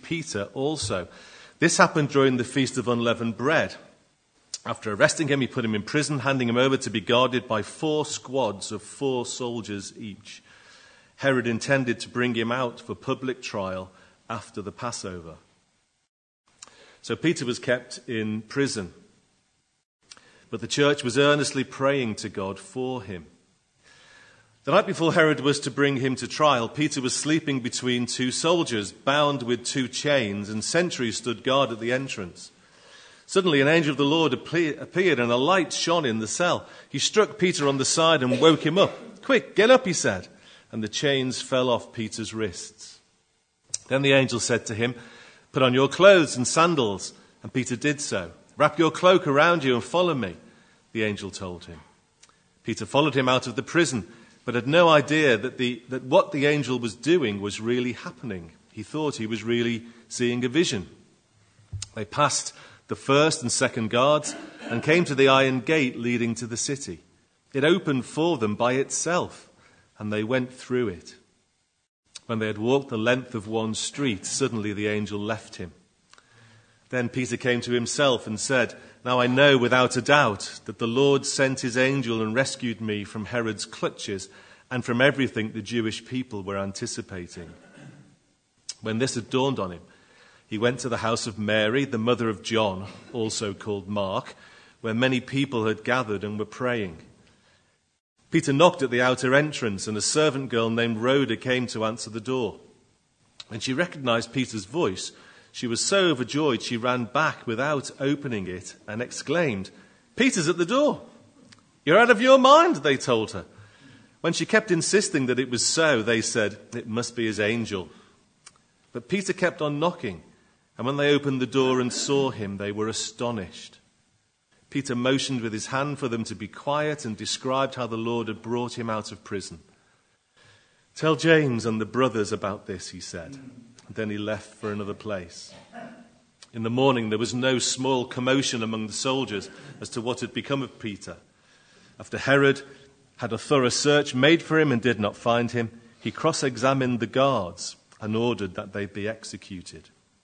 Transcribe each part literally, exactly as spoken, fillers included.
Peter also. This happened during the Feast of Unleavened Bread. After arresting him, he put him in prison, handing him over to be guarded by four squads of four soldiers each. Herod intended to bring him out for public trial after the Passover. So Peter was kept in prison, but the church was earnestly praying to God for him. The night before Herod was to bring him to trial, Peter was sleeping between two soldiers, bound with two chains, and sentries stood guard at the entrance. Suddenly an angel of the Lord appeared, and a light shone in the cell. He struck Peter on the side and woke him up. "Quick, get up," he said, and the chains fell off Peter's wrists. Then the angel said to him, "Put on your clothes and sandals," and Peter did so. "Wrap your cloak around you and follow me," the angel told him. Peter followed him out of the prison, but had no idea that, the, that what the angel was doing was really happening. He thought he was really seeing a vision. They passed the first and second guards and came to the iron gate leading to the city. It opened for them by itself, and they went through it. When they had walked the length of one street, suddenly the angel left him. Then Peter came to himself and said, "Now I know without a doubt that the Lord sent his angel and rescued me from Herod's clutches and from everything the Jewish people were anticipating." When this had dawned on him, he went to the house of Mary, the mother of John, also called Mark, where many people had gathered and were praying. Peter knocked at the outer entrance, and a servant girl named Rhoda came to answer the door. When she recognized Peter's voice, she was so overjoyed she ran back without opening it and exclaimed, "Peter's at the door." "You're out of your mind," they told her. When she kept insisting that it was so, they said, "It must be his angel." But Peter kept on knocking, and when they opened the door and saw him, they were astonished. Peter motioned with his hand for them to be quiet and described how the Lord had brought him out of prison. "Tell James and the brothers about this," he said. And then he left for another place. In the morning, there was no small commotion among the soldiers as to what had become of Peter. After Herod had a thorough search made for him and did not find him, he cross-examined the guards and ordered that they be executed.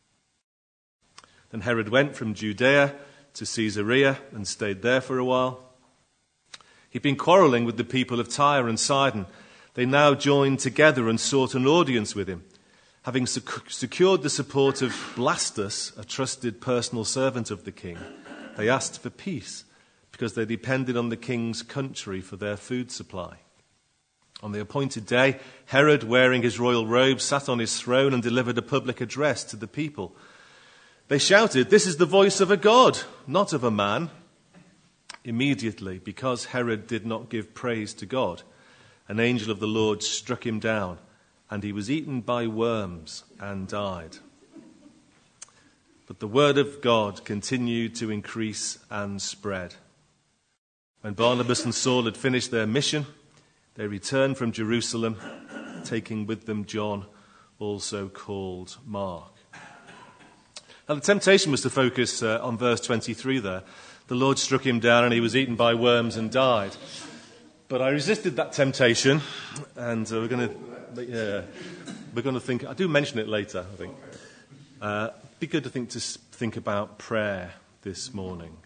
Then Herod went from Judea to Caesarea and stayed there for a while. He'd been quarreling with the people of Tyre and Sidon. They now joined together and sought an audience with him. Having sec- secured the support of Blastus, a trusted personal servant of the king, they asked for peace because they depended on the king's country for their food supply. On the appointed day, Herod, wearing his royal robe, sat on his throne and delivered a public address to the people. They shouted, "This is the voice of a god, not of a man." Immediately, because Herod did not give praise to God, an angel of the Lord struck him down, and he was eaten by worms and died. But the word of God continued to increase and spread. When Barnabas and Saul had finished their mission, they returned from Jerusalem, taking with them John, also called Mark. Now, the temptation was to focus uh, on verse twenty-three there. The Lord struck him down and he was eaten by worms and died. But I resisted that temptation, and uh, we're going to, yeah, we're going to think. I do mention it later, I think. Uh, it'd be good to think to think about prayer this morning.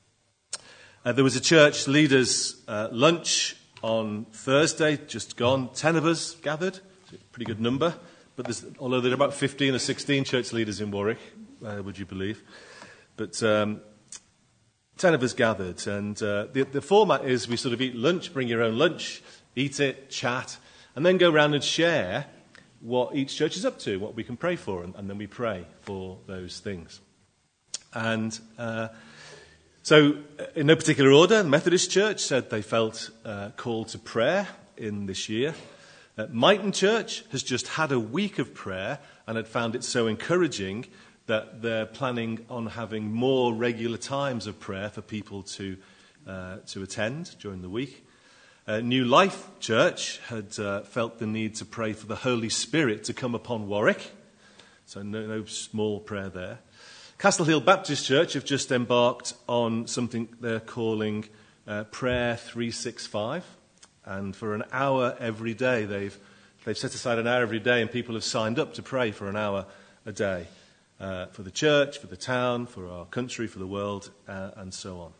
Uh, there was a church leaders' uh, lunch on Thursday, just gone. Ten of us gathered, pretty good number. But there's, although there are about fifteen or sixteen church leaders in Warwick, uh, would you believe? But um, ten of us gathered, and uh, the, the format is we sort of eat lunch, bring your own lunch, eat it, chat, and then go around and share what each church is up to, what we can pray for, and, and then we pray for those things. And uh, so, in no particular order, the Methodist Church said they felt uh, called to prayer in this year. Uh, Mighton Church has just had a week of prayer and had found it so encouraging that they're planning on having more regular times of prayer for people to uh, to attend during the week. Uh, New Life Church had uh, felt the need to pray for the Holy Spirit to come upon Warwick, so no, no small prayer there. Castle Hill Baptist Church have just embarked on something they're calling uh, Prayer three sixty-five. And for an hour every day, they've they've set aside an hour every day, and people have signed up to pray for an hour a day. uh, for the church, for the town, for our country, for the world, uh, and so on.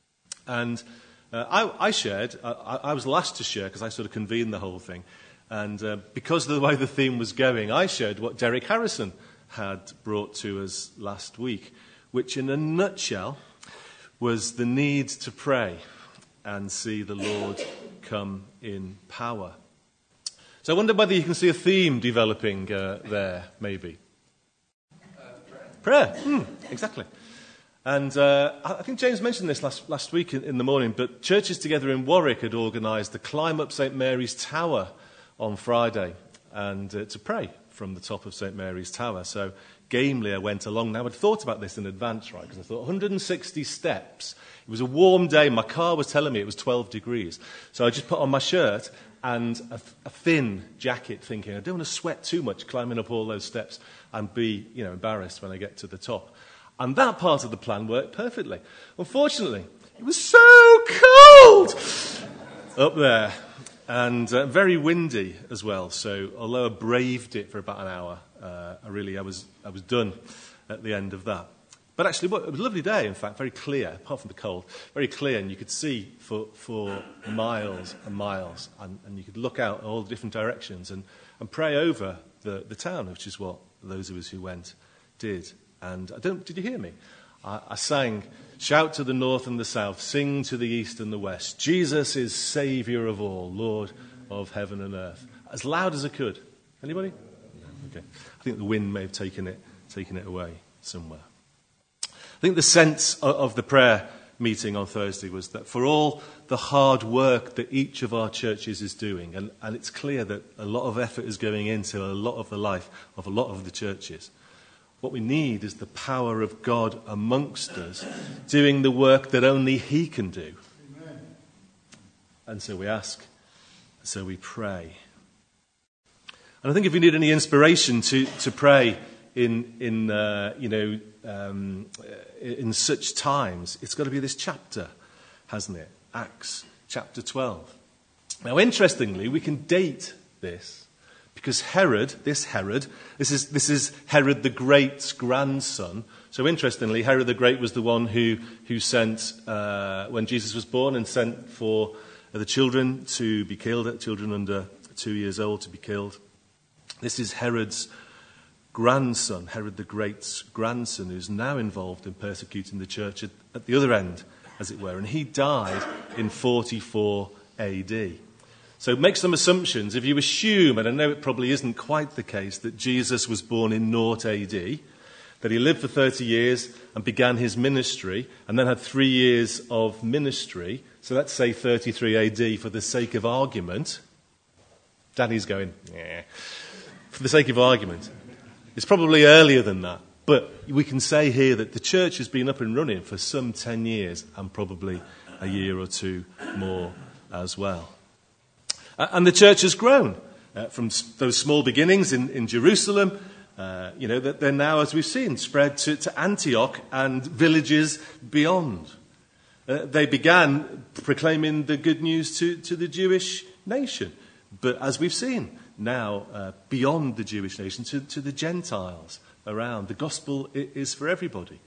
And uh, I, I shared, I, I was last to share because I sort of convened the whole thing. And uh, because of the way the theme was going, I shared what Derek Harrison had brought to us last week, which in a nutshell was the need to pray and see the Lord come in power. So I wonder whether you can see a theme developing uh, there, maybe. Uh, prayer. Prayer, mm, exactly. And uh, I think James mentioned this last, last week in, in the morning, but Churches Together in Warwick had organised the Climb Up St Mary's Tower on Friday, and uh, to pray from the top of St Mary's Tower. So gamely I went along. Now I'd thought about this in advance, right, because I thought one hundred sixty steps. It was a warm day. My car was telling me it was twelve degrees. So I just put on my shirt and a, a thin jacket, thinking I don't want to sweat too much climbing up all those steps and be, you know, embarrassed when I get to the top. And that part of the plan worked perfectly. Unfortunately, it was so cold up there, and uh, very windy as well. So although I braved it for about an hour, uh, I really I was I was done at the end of that. But actually, it was a lovely day. In fact, very clear, apart from the cold, very clear, and you could see for for miles and miles, and, and you could look out in all the different directions and, and pray over the, the town, which is what those of us who went did. And I don't, did you hear me? I, I sang, shout to the north and the south, sing to the east and the west. Jesus is Saviour of all, Lord of heaven and earth. As loud as I could. Anybody? No, okay. I think the wind may have taken it, taken it away somewhere. I think the sense of, of the prayer meeting on Thursday was that for all the hard work that each of our churches is doing, and, and it's clear that a lot of effort is going into a lot of the life of a lot of the churches, what we need is the power of God amongst us, doing the work that only He can do. Amen. And so we ask, so we pray. And I think if you need any inspiration to, to pray in, in uh, you know, um, in such times, it's got to be this chapter, hasn't it? Acts chapter twelve. Now, interestingly, we can date this. Because Herod, this Herod, this is, this is Herod the Great's grandson. So interestingly, Herod the Great was the one who, who sent, uh, when Jesus was born, and sent for the children to be killed, children under two years old to be killed. This is Herod's grandson, Herod the Great's grandson, who's now involved in persecuting the church at, at the other end, as it were. And he died in forty-four A D. So make some assumptions. If you assume, and I know it probably isn't quite the case, that Jesus was born in naught A D, that he lived for thirty years and began his ministry, and then had three years of ministry, so let's say thirty-three A D for the sake of argument. Danny's going, yeah. For the sake of argument. It's probably earlier than that, but we can say here that the church has been up and running for some ten years, and probably a year or two more as well. And the church has grown uh, from those small beginnings in, in Jerusalem. Uh, you know, that they're now, as we've seen, spread to, to Antioch and villages beyond. Uh, they began proclaiming the good news to, to the Jewish nation. But as we've seen, now uh, beyond the Jewish nation to, to the Gentiles around. The gospel is for everybody.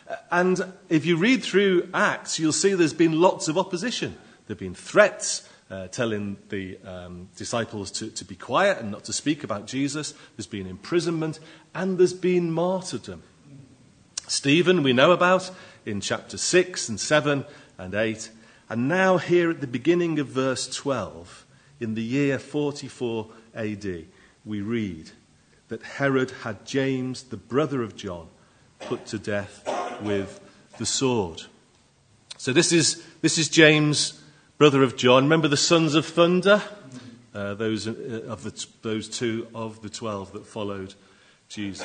And if you read through Acts, you'll see there's been lots of opposition. There have been threats. Uh, telling the um, disciples to, to be quiet and not to speak about Jesus. There's been imprisonment, and there's been martyrdom. Stephen, we know about in chapter six and seven and eight. And now here at the beginning of verse twelve, in the year forty-four A D, we read that Herod had James, the brother of John, put to death with the sword. So this is, this is James, brother of John. Remember the sons of thunder? Uh, those uh, of the, those two of the twelve that followed Jesus.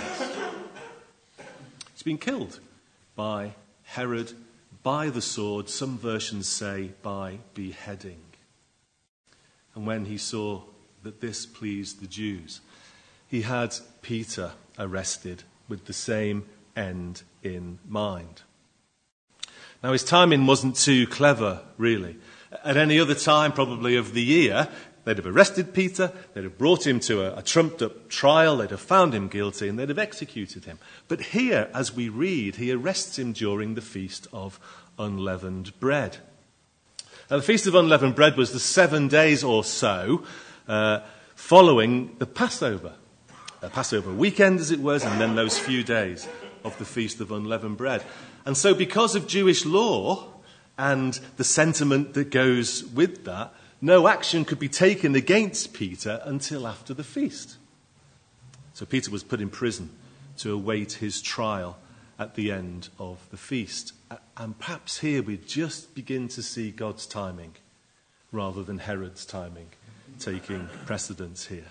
He's been killed by Herod, by the sword. Some versions say by beheading. And when he saw that this pleased the Jews, he had Peter arrested with the same end in mind. Now his timing wasn't too clever, really. At any other time, probably of the year, They'd have arrested Peter, they'd have brought him to a, a trumped-up trial, they'd have found him guilty, and they'd have executed him. But here, as we read, he arrests him during the Feast of Unleavened Bread. Now, the Feast of Unleavened Bread was the seven days or so uh, following the Passover. A Passover weekend, as it was, and then those few days of the Feast of Unleavened Bread. And so because of Jewish law and the sentiment that goes with that, no action could be taken against Peter until after the feast. So Peter was put in prison to await his trial at the end of the feast. And perhaps here we just begin to see God's timing rather than Herod's timing taking precedence here.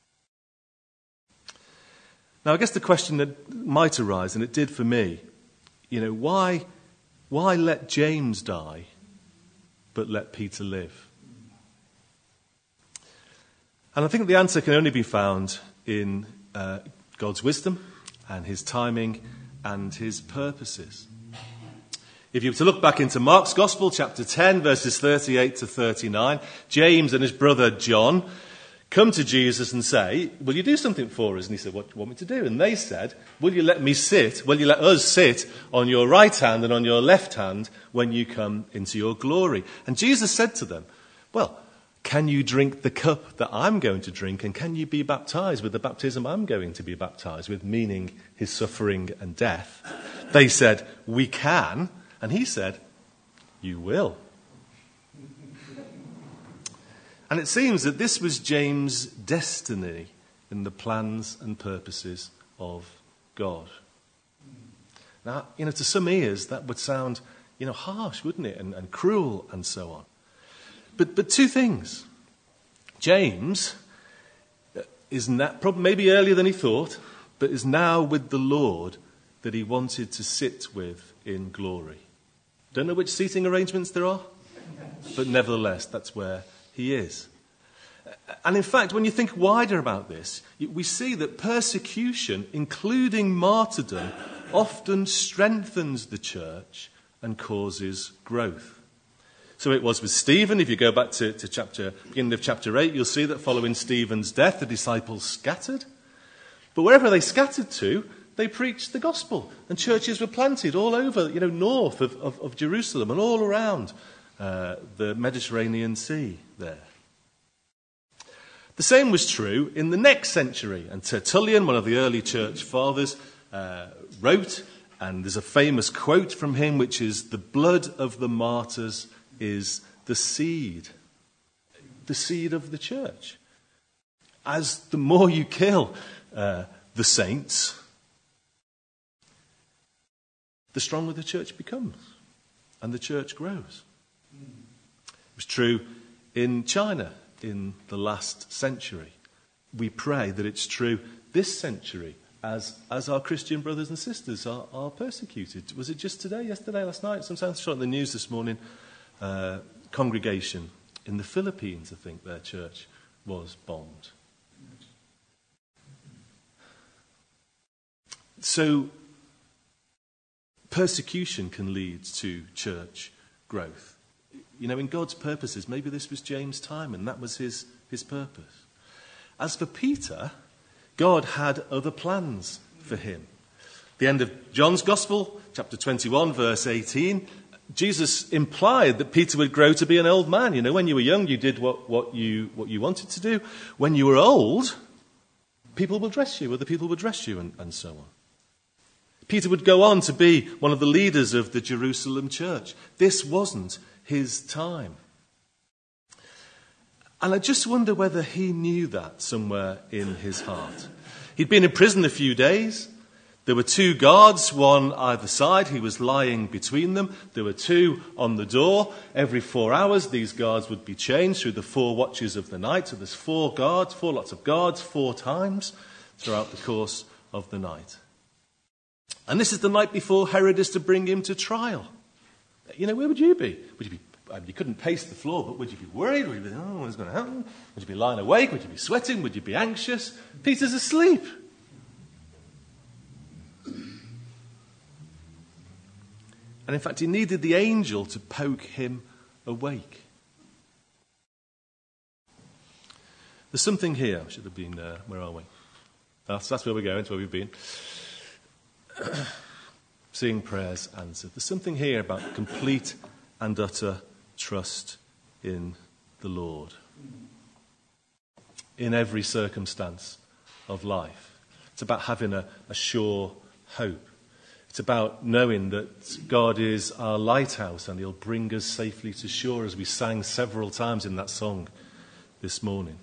Now, I guess the question that might arise, and it did for me, you know, why, why let James die but let Peter live? And I think the answer can only be found in uh, God's wisdom and his timing and his purposes. If you were to look back into Mark's Gospel, chapter ten, verses thirty-eight to thirty-nine, James and his brother John come to Jesus and say, will you do something for us? And he said, what do you want me to do? And they said, will you let me sit, will you let us sit on your right hand and on your left hand when you come into your glory? And Jesus said to them, well, can you drink the cup that I'm going to drink, and can you be baptized with the baptism I'm going to be baptized with, meaning his suffering and death? They said, we can. And he said, you will. And it seems that this was James' destiny in the plans and purposes of God. Now, you know, to some ears that would sound, you know, harsh, wouldn't it? And, and cruel and so on. But but two things. James is not, probably maybe earlier than he thought, but is now with the Lord that he wanted to sit with in glory. Don't know which seating arrangements there are, but nevertheless, that's where he is. And in fact, when you think wider about this, we see that persecution, including martyrdom, often strengthens the church and causes growth. So it was with Stephen. If you go back to, to chapter, beginning of chapter eight, you'll see that following Stephen's death, the disciples scattered. But wherever they scattered to, they preached the gospel. And churches were planted all over, you know, north of, of, of Jerusalem and all around uh, the Mediterranean Sea there. The same was true in the next century. And Tertullian, one of the early church fathers, uh, wrote, and there's a famous quote from him, which is, the blood of the martyrs is the seed, the seed of the church. As the more you kill uh, the saints, the stronger the church becomes and the church grows. It was true in China in the last century. We pray that it's true this century as as our Christian brothers and sisters are, are persecuted. Was it just today, yesterday, last night? Sometimes I saw it in the news this morning. Uh, congregation in the Philippines, I think their church was bombed. So persecution can lead to church growth. You know, in God's purposes, maybe this was James' time and that was his, his purpose. As for Peter, God had other plans for him. The end of John's Gospel, chapter twenty-one, verse eighteen, Jesus implied that Peter would grow to be an old man. You know, when you were young, you did what, what you what you wanted to do. When you were old, people will dress you, other people will dress you, and, and so on. Peter would go on to be one of the leaders of the Jerusalem church. This wasn't his time. And I just wonder whether he knew that somewhere in his heart. He'd been in prison a few days. There were two guards, one either side. He was lying between them. There were two on the door. Every four hours, these guards would be changed through the four watches of the night. So there's four guards, four lots of guards, four times throughout the course of the night. And this is the night before Herod is to bring him to trial. You know, where would you be? Would you be, I mean, you couldn't pace the floor, but would you be worried? Would you be, oh, what's going to happen? Would you be lying awake? Would you be sweating? Would you be anxious? Peter's asleep. And in fact, he needed the angel to poke him awake. There's something here. Should have been, uh, where are we? That's, that's where we're going, that's where we've been. Seeing prayers answered. There's something here about complete and utter trust in the Lord. In every circumstance of life. It's about having a, a sure hope. It's about knowing that God is our lighthouse and he'll bring us safely to shore, as we sang several times in that song this morning.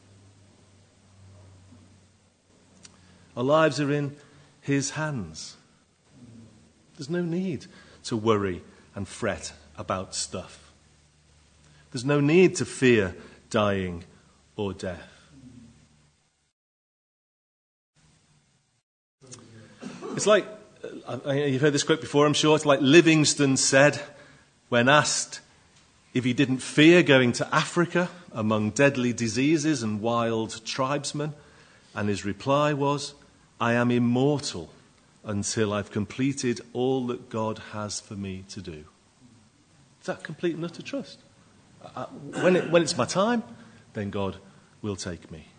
Our lives are in his hands. There's no need to worry and fret about stuff. There's no need to fear dying or death. It's like, you've heard this quote before, I'm sure. It's like Livingstone said when asked if he didn't fear going to Africa among deadly diseases and wild tribesmen. And his reply was, I am immortal until I've completed all that God has for me to do. Is that complete and utter trust? Uh, when, it, when it's my time, then God will take me.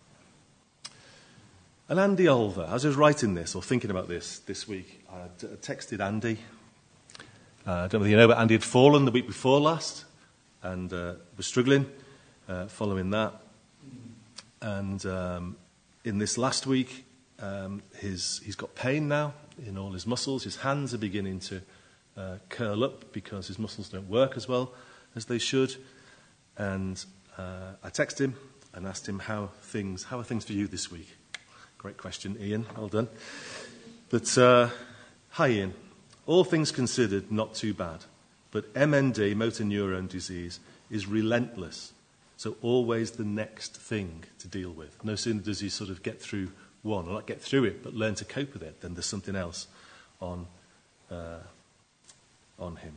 And Andy Olver, as I was writing this or thinking about this this week, I texted Andy. Uh, I don't know whether you know, but Andy had fallen the week before last and uh, was struggling uh, following that. And um, in this last week, um, his, he's got pain now in all his muscles. His hands are beginning to uh, curl up because his muscles don't work as well as they should. And uh, I texted him and asked him how things, how are things for you this week? Great question, Ian. Well done. But, uh, hi, Ian. All things considered, not too bad. But M N D, motor neurone disease, is relentless. So always the next thing to deal with. No sooner does he sort of get through one, or not get through it, but learn to cope with it, then there's something else on, uh, on him.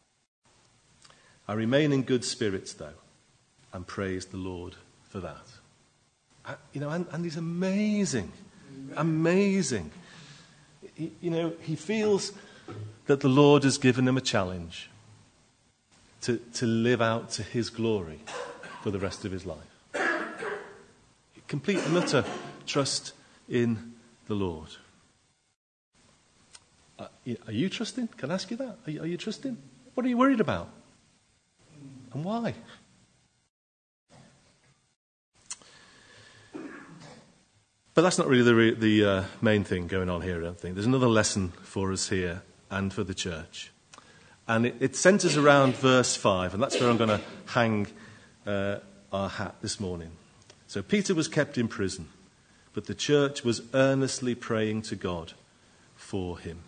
I remain in good spirits, though, and praise the Lord for that. I, you know, and, and he's amazing. Amazing. He, you know, he feels that the Lord has given him a challenge to, to live out to his glory for the rest of his life. Complete and utter trust in the Lord. Uh, are you trusting? Can I ask you that? Are you, are you trusting? What are you worried about? And why? But that's not really the, re- the uh, main thing going on here, I don't think. There's another lesson for us here and for the church. And it, it centres around verse five, and that's where I'm going to hang uh, our hat this morning. So Peter was kept in prison, but the church was earnestly praying to God for him.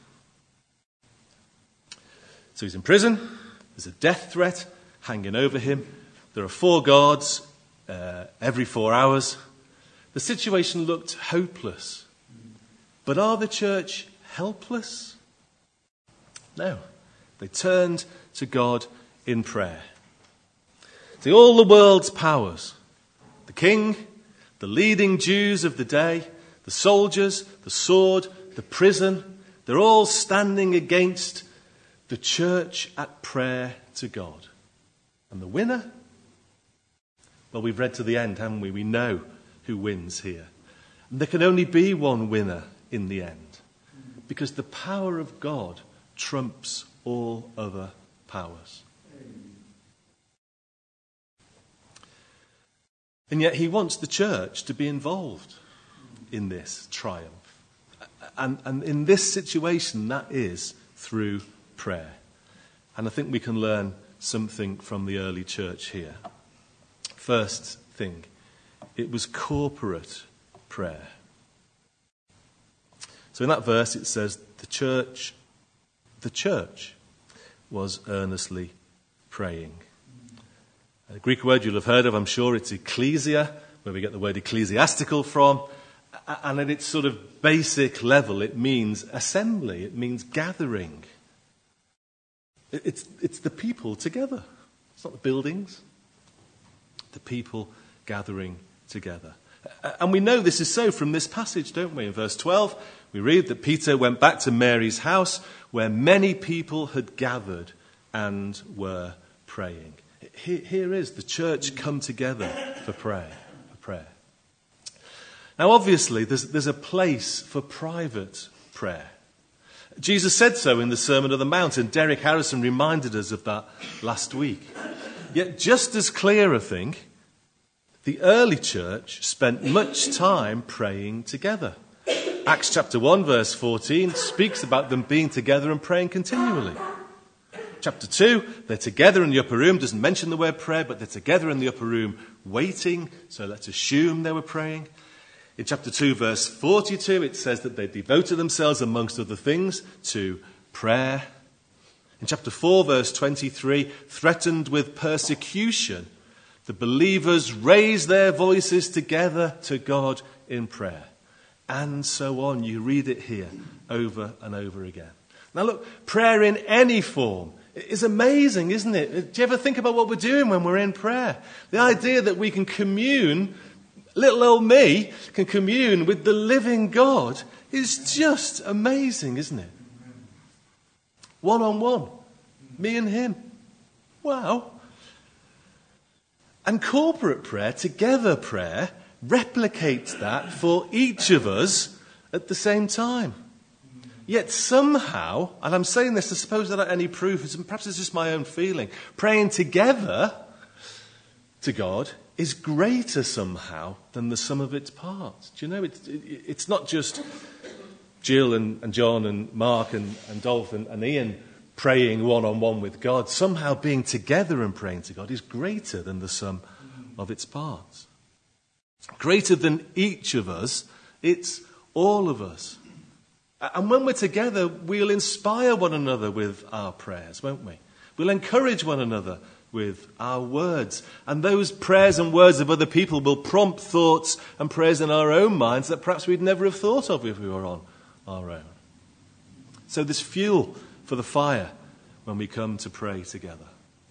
So he's in prison. There's a death threat hanging over him. There are four guards uh, every four hours. The situation looked hopeless. But are the church helpless? No. They turned to God in prayer. See, all the world's powers, the king, the leading Jews of the day, the soldiers, the sword, the prison, they're all standing against the church at prayer to God. And the winner? Well, we've read to the end, haven't we? We know who wins here. And there can only be one winner in the end, because the power of God trumps all other powers. And yet he wants the church to be involved in this triumph. And, and in this situation, that is through prayer. And I think we can learn something from the early church here. First thing, it was corporate prayer. So in that verse it says the church, the church was earnestly praying. A Greek word you'll have heard of, I'm sure, it's ecclesia, where we get the word ecclesiastical from. And at its sort of basic level, it means assembly, it means gathering. It's, it's the people together. It's not the buildings. The people gathering together. And we know this is so from this passage, don't we? In verse twelve, we read that Peter went back to Mary's house where many people had gathered and were praying. Here, here is the church come together for prayer. For prayer. Now, obviously, there's, there's a place for private prayer. Jesus said so in the Sermon on the Mount, and Derek Harrison reminded us of that last week. Yet just as clear, I think, the early church spent much time praying together. Acts chapter one, verse fourteen, speaks about them being together and praying continually. Chapter two, they're together in the upper room, doesn't mention the word prayer, but they're together in the upper room waiting, so let's assume they were praying. In chapter two, verse forty-two, it says that they devoted themselves, amongst other things, to prayer. In chapter four, verse twenty-three, threatened with persecution, the believers raised their voices together to God in prayer. And so on. You read it here over and over again. Now look, prayer in any form is amazing, isn't it? Do you ever think about what we're doing when we're in prayer? The idea that we can commune, little old me can commune with the living God is just amazing, isn't it? One on one. Me and him. Wow. And corporate prayer, together prayer, replicates that for each of us at the same time. Yet somehow, and I'm saying this to suppose without any proof, perhaps it's just my own feeling, praying together to God is greater somehow than the sum of its parts. Do you know, it's, it, it's not just Jill and, and John and Mark and, and Dolph and, and Ian praying one-on-one with God. Somehow being together and praying to God is greater than the sum of its parts. Greater than each of us, it's all of us. And when we're together, we'll inspire one another with our prayers, won't we? We'll encourage one another with our words. And those prayers and words of other people will prompt thoughts and prayers in our own minds that perhaps we'd never have thought of if we were on our own. So there's fuel for the fire when we come to pray together.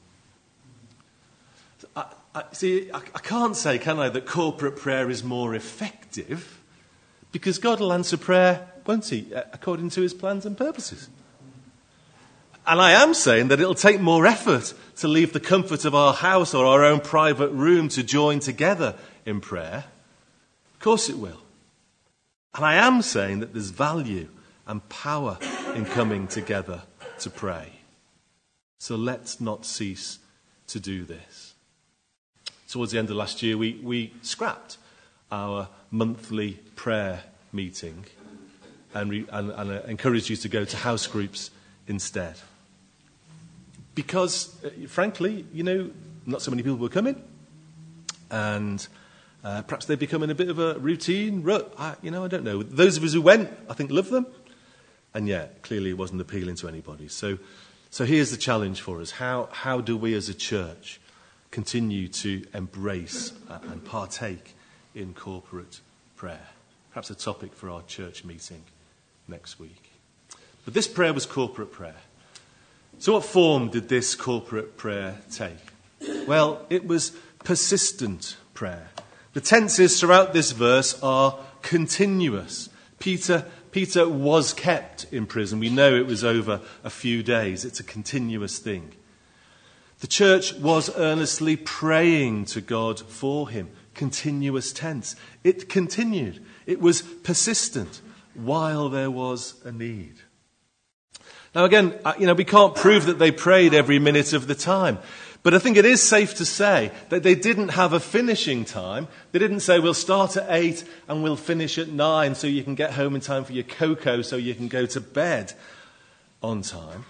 I, I, see, I, I can't say, can I, that corporate prayer is more effective, because God will answer prayer, won't he, according to his plans and purposes. And I am saying that it'll take more effort to leave the comfort of our house or our own private room to join together in prayer. Of course it will. And I am saying that there's value and power in coming together to pray. So let's not cease to do this. Towards the end of last year, we, we scrapped our monthly prayer meeting and, re, and, and uh, encouraged you to go to house groups instead. Because, uh, frankly, you know, not so many people were coming, and uh, perhaps they're becoming a bit of a routine rut. I, you know, I don't know. Those of us who went, I think, loved them, and yet clearly it wasn't appealing to anybody. So, so here's the challenge for us: how how do we as a church continue to embrace uh, and partake in corporate prayer? Perhaps a topic for our church meeting next week. But this prayer was corporate prayer. So what form did this corporate prayer take? Well, it was persistent prayer. The tenses throughout this verse are continuous. Peter, Peter was kept in prison. We know it was over a few days. It's a continuous thing. The church was earnestly praying to God for him. Continuous tense. It continued. It was persistent while there was a need. Now again, you know, we can't prove that they prayed every minute of the time. But I think it is safe to say that they didn't have a finishing time. They didn't say, we'll start at eight and we'll finish at nine so you can get home in time for your cocoa so you can go to bed on time.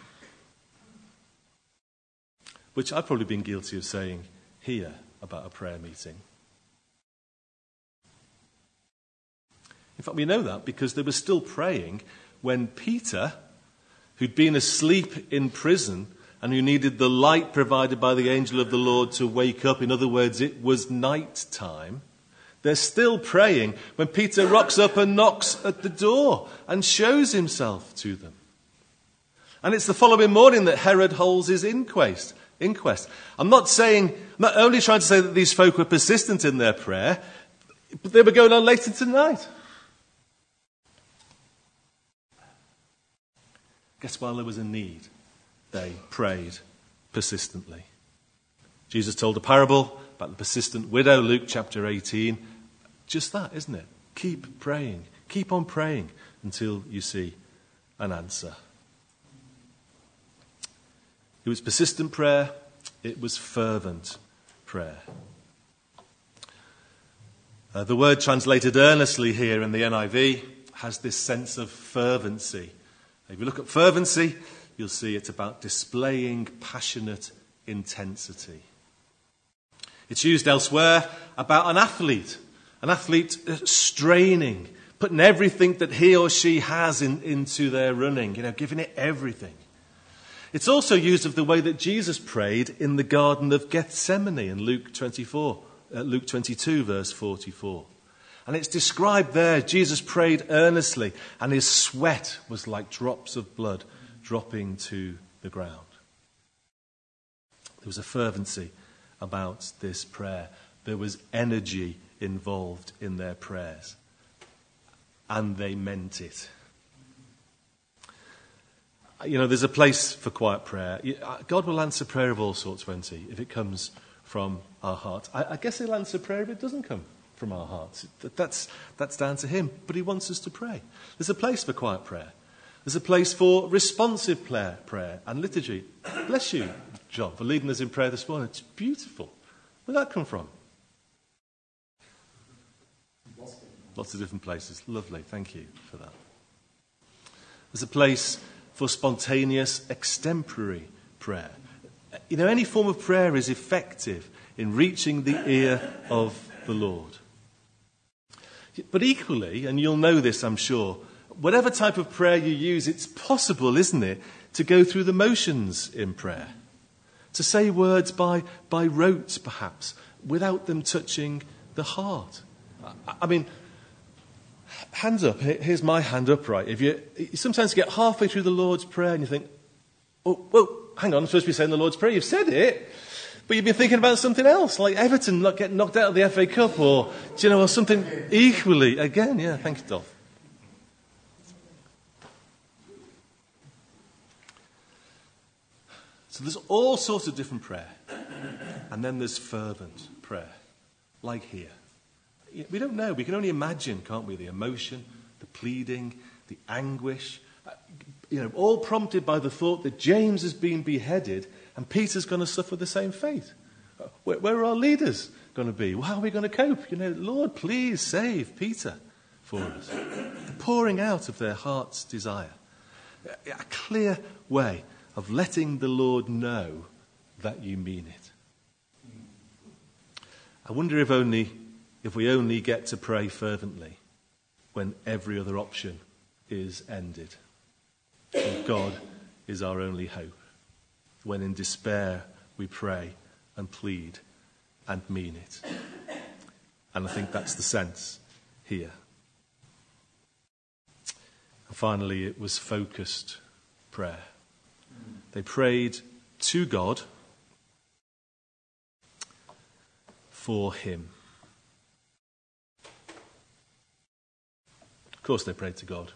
Which I've probably been guilty of saying here about a prayer meeting. In fact, we know that because they were still praying when Peter, who'd been asleep in prison and who needed the light provided by the angel of the Lord to wake up, in other words, it was night time, they're still praying when Peter rocks up and knocks at the door and shows himself to them. And it's the following morning that Herod holds his inquest. Inquest. I'm not saying, I'm not only trying to say that these folk were persistent in their prayer, but they were going on late into the night. Guess while there was a need, they prayed persistently. Jesus told a parable about the persistent widow, Luke chapter eighteen, just that, isn't it? Keep praying. Keep on praying until you see an answer. It was persistent prayer. It was fervent prayer. Uh, the word translated earnestly here in the N I V has this sense of fervency. If you look at fervency, you'll see it's about displaying passionate intensity. It's used elsewhere about an athlete, an athlete straining, putting everything that he or she has in, into their running, you know, giving it everything. It's also used of the way that Jesus prayed in the Garden of Gethsemane in Luke twenty-four, uh, Luke twenty-two, verse forty-four. And it's described there, Jesus prayed earnestly, and his sweat was like drops of blood dropping to the ground. There was a fervency about this prayer. There was energy involved in their prayers. And they meant it. You know, there's a place for quiet prayer. God will answer prayer of all sorts, won't he, if it comes from our heart. I, I guess he'll answer prayer if it doesn't come from our hearts. That's, that's down to him. But he wants us to pray. There's a place for quiet prayer. There's a place for responsive prayer, prayer and liturgy. Bless you, John, for leading us in prayer this morning. It's beautiful. Where did that come from? Lots of different places. Lovely. Thank you for that. There's a place for spontaneous extemporary prayer. You know, any form of prayer is effective in reaching the ear of the Lord. But equally, and you'll know this, I'm sure, whatever type of prayer you use, it's possible, isn't it, to go through the motions in prayer. To say words by, by rote, perhaps, without them touching the heart. I, I mean, hands up. Here's my hand up, right? If you, you sometimes get halfway through the Lord's Prayer and you think, oh, whoa, hang on, I'm supposed to be saying the Lord's Prayer. You've said it, but you've been thinking about something else, like Everton not getting knocked out of the F A Cup, or, do you know, or something equally. Again, yeah, thank you, Dolph. So there's all sorts of different prayer. And then there's fervent prayer, like here. We don't know. We can only imagine, can't we? The emotion, the pleading, the anguish. You know, all prompted by the thought that James has been beheaded and Peter's going to suffer the same fate. Where, where are our leaders going to be? Well, how are we going to cope? You know, Lord, please save Peter for us. The pouring out of their heart's desire. A clear way of letting the Lord know that you mean it. I wonder if only, if we only get to pray fervently when every other option is ended. And God is our only hope. When in despair we pray and plead and mean it. And I think that's the sense here. And finally, it was focused prayer. They prayed to God for him. Of course they prayed to God.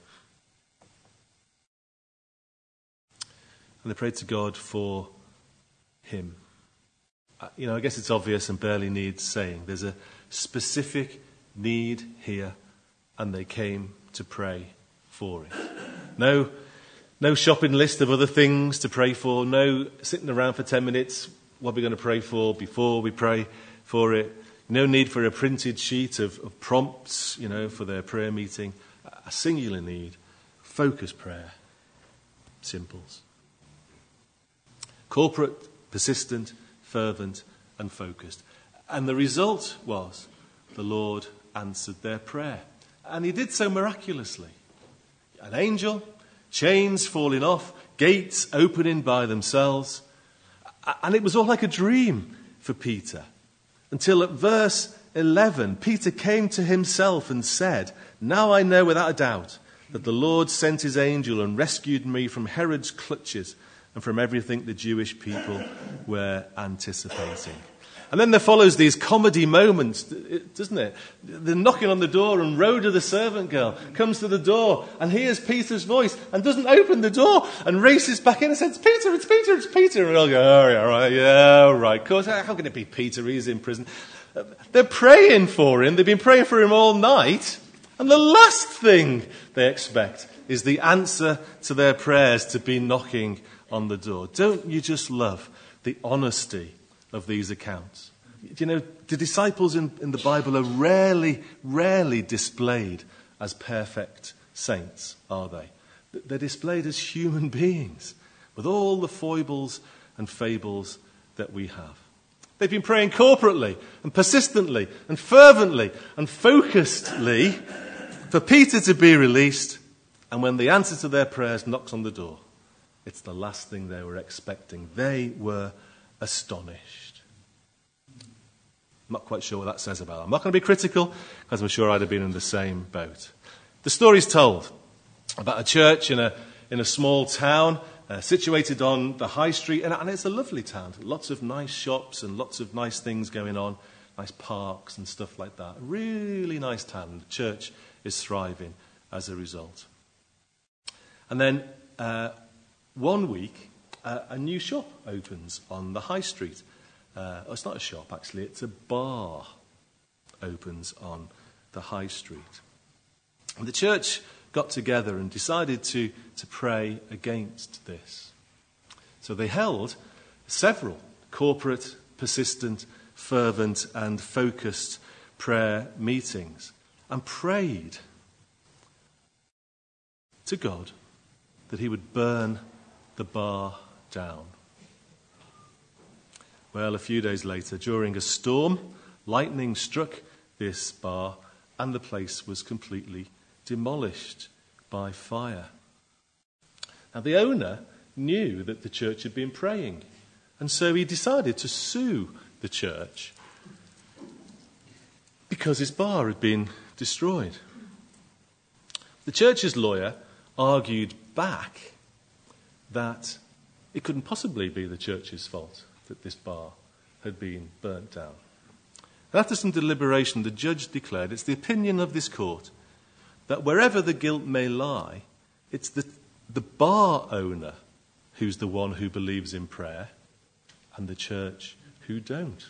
And they prayed to God for him. You know, I guess it's obvious and barely needs saying. There's a specific need here, and they came to pray for it. No, no shopping list of other things to pray for. No sitting around for ten minutes. What are we going to pray for before we pray for it? No need for a printed sheet of, of prompts, you know, for their prayer meeting. A singular need. Focused prayer. Simples. Corporate, persistent, fervent, and focused. And the result was the Lord answered their prayer. And he did so miraculously. An angel, chains falling off, gates opening by themselves. And it was all like a dream for Peter. Until at verse eleven, Peter came to himself and said, "Now I know without a doubt that the Lord sent his angel and rescued me from Herod's clutches and from everything the Jewish people were anticipating." And then there follows these comedy moments, doesn't it? They're knocking on the door, and Rhoda, the servant girl, comes to the door and hears Peter's voice and doesn't open the door and races back in and says, "Peter, it's Peter, it's Peter." And we all go, "Oh, yeah, right, yeah, right. Of course, how can it be Peter? He's in prison." They're praying for him. They've been praying for him all night. And the last thing they expect is the answer to their prayers to be knocking on the door. Don't you just love the honesty of these accounts? You know, the disciples in, in the Bible are rarely, rarely displayed as perfect saints, are they? They're displayed as human beings with all the foibles and fables that we have. They've been praying corporately and persistently and fervently and focusedly for Peter to be released. And when the answer to their prayers knocks on the door, it's the last thing they were expecting. They were astonished. I'm not quite sure what that says about them. I'm not going to be critical because I'm sure I'd have been in the same boat. The story's told about a church in a, in a small town Uh, situated on the high street, and, and it's a lovely town. Lots of nice shops and lots of nice things going on, nice parks and stuff like that. Really nice town. The church is thriving as a result. And then uh, one week, uh, a new shop opens on the high street. Uh, oh, it's not a shop, actually. It's a bar opens on the high street. And the church got together and decided to, to pray against this. So they held several corporate, persistent, fervent and focused prayer meetings and prayed to God that he would burn the bar down. Well, a few days later, during a storm, lightning struck this bar and the place was completely demolished by fire. Now, the owner knew that the church had been praying, and so he decided to sue the church because his bar had been destroyed. The church's lawyer argued back that it couldn't possibly be the church's fault that this bar had been burnt down. And after some deliberation, the judge declared it's the opinion of this court that wherever the guilt may lie, it's the, the bar owner who's the one who believes in prayer and the church who don't.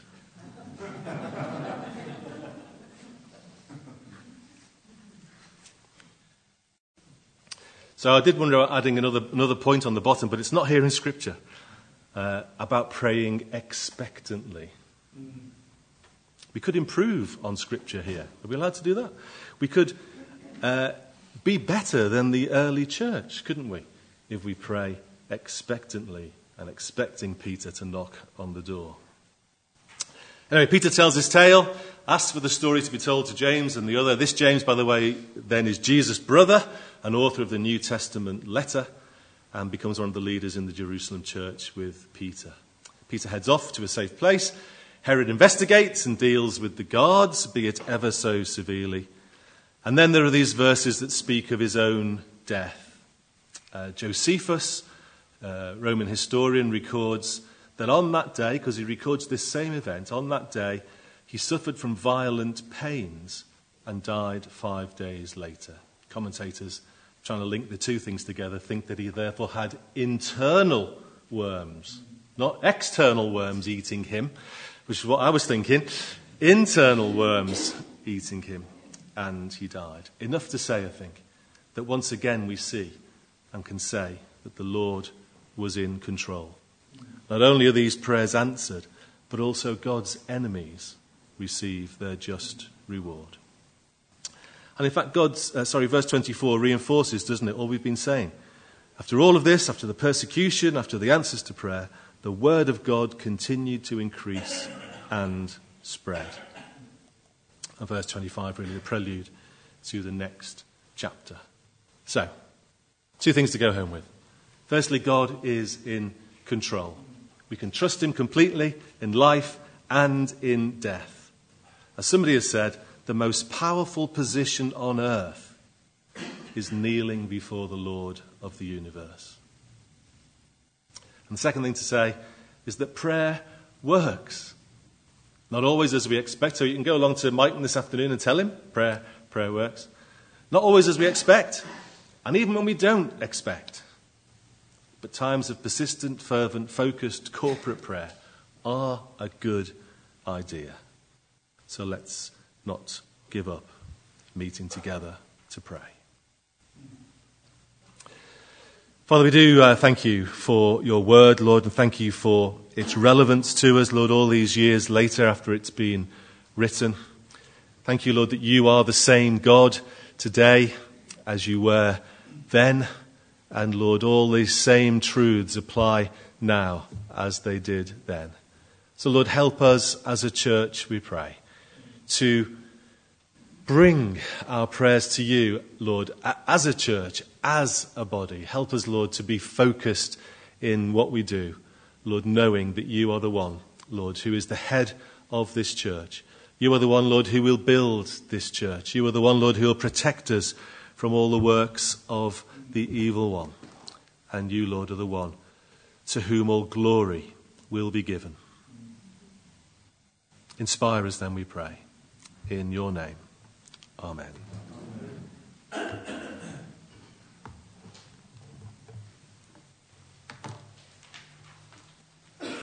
So I did wonder about adding another, another point on the bottom, but it's not here in Scripture, uh, about praying expectantly. We could improve on Scripture here. Are we allowed to do that? We could uh, be better than the early church, couldn't we, if we pray expectantly and expecting Peter to knock on the door. Anyway, Peter tells his tale, asks for the story to be told to James and the other. This James, by the way, then is Jesus' brother, an author of the New Testament letter, and becomes one of the leaders in the Jerusalem church with Peter. Peter heads off to a safe place. Herod investigates and deals with the guards, be it ever so severely. And then there are these verses that speak of his own death. Uh, Josephus, uh, Roman historian, records that on that day, because he records this same event, on that day he suffered from violent pains and died five days later. Commentators, trying to link the two things together, think that he therefore had internal worms, not external worms eating him, which is what I was thinking. Internal worms eating him, and he died. Enough to say, I think, that once again we see and can say that the Lord was in control. Not only are these prayers answered, but also God's enemies receive their just reward. And in fact, God's, uh, sorry, verse twenty-four reinforces, doesn't it, all we've been saying. After all of this, after the persecution, after the answers to prayer, the word of God continued to increase and spread. And verse twenty-five, really the prelude to the next chapter. So, two things to go home with. Firstly, God is in control. We can trust him completely in life and in death. As somebody has said, the most powerful position on earth is kneeling before the Lord of the universe. And the second thing to say is that prayer works. Not always as we expect. So you can go along to Mike this afternoon and tell him, prayer, prayer works. Not always as we expect. And even when we don't expect. But times of persistent, fervent, focused, corporate prayer are a good idea. So let's not give up meeting together to pray. Father, we do uh, thank you for your word, Lord, and thank you for its relevance to us, Lord, all these years later after it's been written. Thank you, Lord, that you are the same God today as you were then. And, Lord, all these same truths apply now as they did then. So, Lord, help us as a church, we pray, to bring our prayers to you, Lord, as a church, as a body. Help us, Lord, to be focused in what we do, Lord, knowing that you are the one, Lord, who is the head of this church. You are the one, Lord, who will build this church. You are the one, Lord, who will protect us from all the works of the evil one. And you, Lord, are the one to whom all glory will be given. Inspire us then, we pray, in your name. Amen. Amen.